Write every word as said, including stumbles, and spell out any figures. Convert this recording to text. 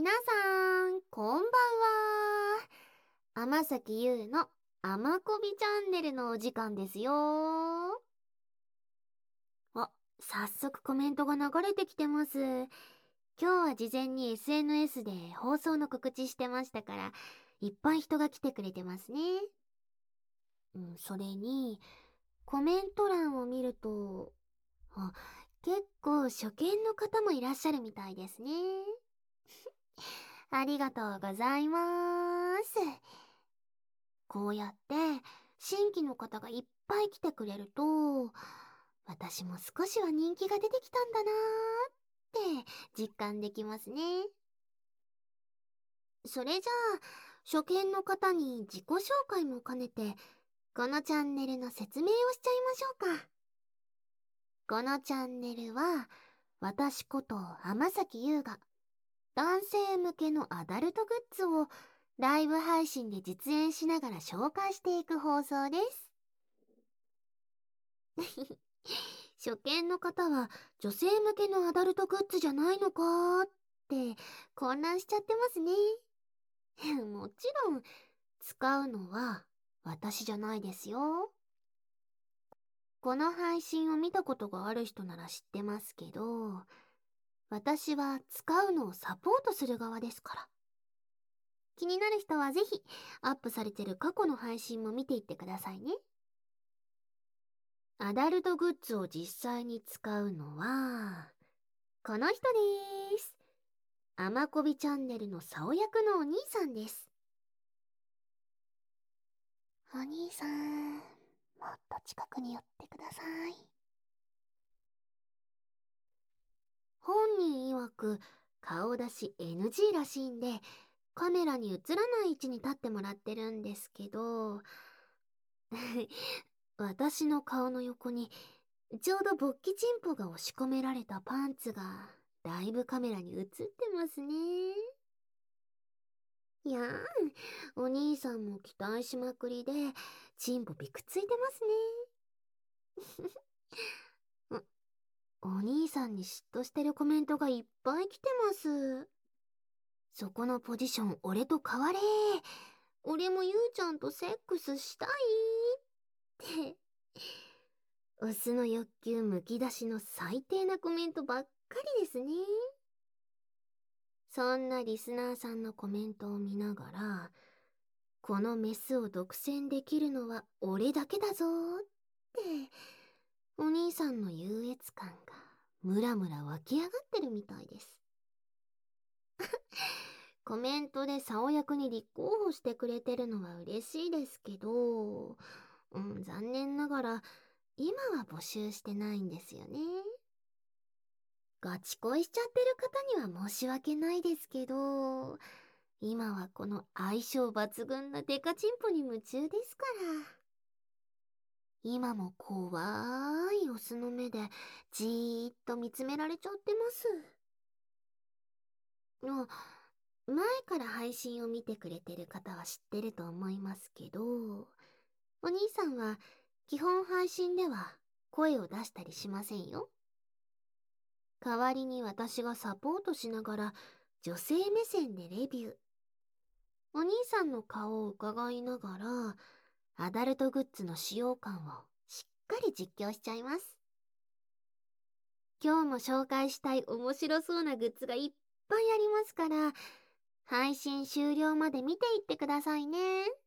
皆さん、こんばんは。天崎優のあまこびチャンネルのお時間ですよ。あ、早速コメントが流れてきてます。今日は事前に エスエヌエス で放送の告知してましたから、いっぱい人が来てくれてますね。うん、それに、コメント欄を見ると、あ、結構初見の方もいらっしゃるみたいですね。ありがとうございます。こうやって新規の方がいっぱい来てくれると、私も少しは人気が出てきたんだなーって実感できますね。それじゃあ、初見の方に自己紹介も兼ねて、このチャンネルの説明をしちゃいましょうか。このチャンネルは、私こと天崎優が、男性向けのアダルトグッズをライブ配信で実演しながら紹介していく放送です。初見の方は女性向けのアダルトグッズじゃないのかーって混乱しちゃってますね。もちろん使うのは私じゃないですよ。この配信を見たことがある人なら知ってますけど、私は使うのをサポートする側ですから。気になる人はぜひアップされてる過去の配信も見ていってくださいね。アダルトグッズを実際に使うのは、この人でーす。あまこびチャンネルの竿役のお兄さんです。お兄さん、もっと近くに寄ってください。本人曰く顔出し エヌジー らしいんで、カメラに映らない位置に立ってもらってるんですけど、私の顔の横にちょうど勃起チンポが押し込められたパンツがだいぶカメラに映ってますね。いやーん、お兄さんも期待しまくりでチンポびくついてますね。お兄さんに嫉妬してるコメントがいっぱい来てます。そこのポジション俺と変われ。俺もゆうちゃんとセックスしたいって。オスの欲求むき出しの最低なコメントばっかりですね。そんなリスナーさんのコメントを見ながら、このメスを独占できるのは俺だけだぞーって、お兄さんの優越感がムラムラ湧き上がってるみたいです。コメントで竿役に立候補してくれてるのは嬉しいですけど、うん、残念ながら今は募集してないんですよね。ガチ恋しちゃってる方には申し訳ないですけど、今はこの相性抜群なデカチンポに夢中ですから。今も怖いオスの目でじーっと見つめられちゃってます。あ、前から配信を見てくれてる方は知ってると思いますけど、お兄さんは基本配信では声を出したりしませんよ。代わりに私がサポートしながら女性目線でレビュー。お兄さんの顔を伺いながらアダルトグッズの使用感をしっかり実況しちゃいます。今日も紹介したい面白そうなグッズがいっぱいありますから、配信終了まで見ていってくださいね。